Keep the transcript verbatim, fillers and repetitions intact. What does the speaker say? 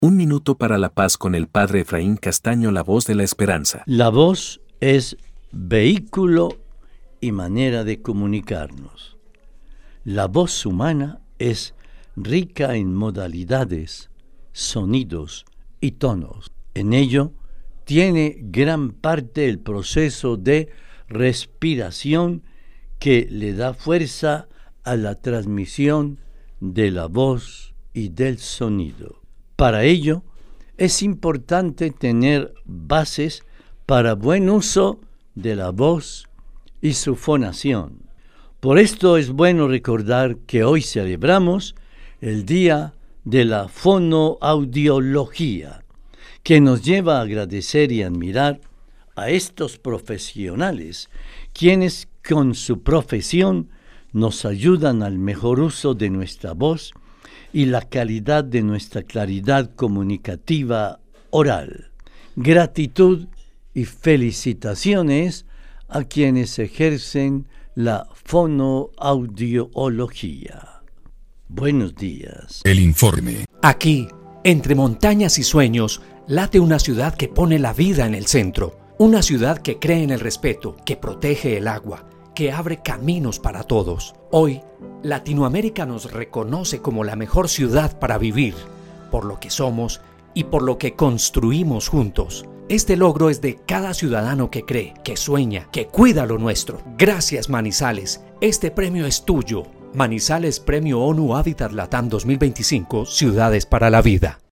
Un minuto para la paz con el Padre Efraín Castaño, la voz de la esperanza. La voz es vehículo y manera de comunicarnos. La voz humana es rica en modalidades, sonidos y tonos. En ello tiene gran parte el proceso de respiración que le da fuerza a la transmisión de la voz y del sonido. Para ello, es importante tener bases para buen uso de la voz y su fonación. Por esto es bueno recordar que hoy celebramos el Día de la Fonoaudiología, que nos lleva a agradecer y admirar a estos profesionales, quienes con su profesión nos ayudan al mejor uso de nuestra voz y la calidad de nuestra claridad comunicativa oral. Gratitud y felicitaciones a quienes ejercen la fonoaudiología. Buenos días. El informe. Aquí, entre montañas y sueños, late una ciudad que pone la vida en el centro. Una ciudad que cree en el respeto, que protege el agua, que abre caminos para todos. Hoy, Latinoamérica nos reconoce como la mejor ciudad para vivir, por lo que somos y por lo que construimos juntos. Este logro es de cada ciudadano que cree, que sueña, que cuida lo nuestro. Gracias, Manizales. Este premio es tuyo. Manizales Premio ONU Habitat Latam dos mil veinticinco, Ciudades para la Vida.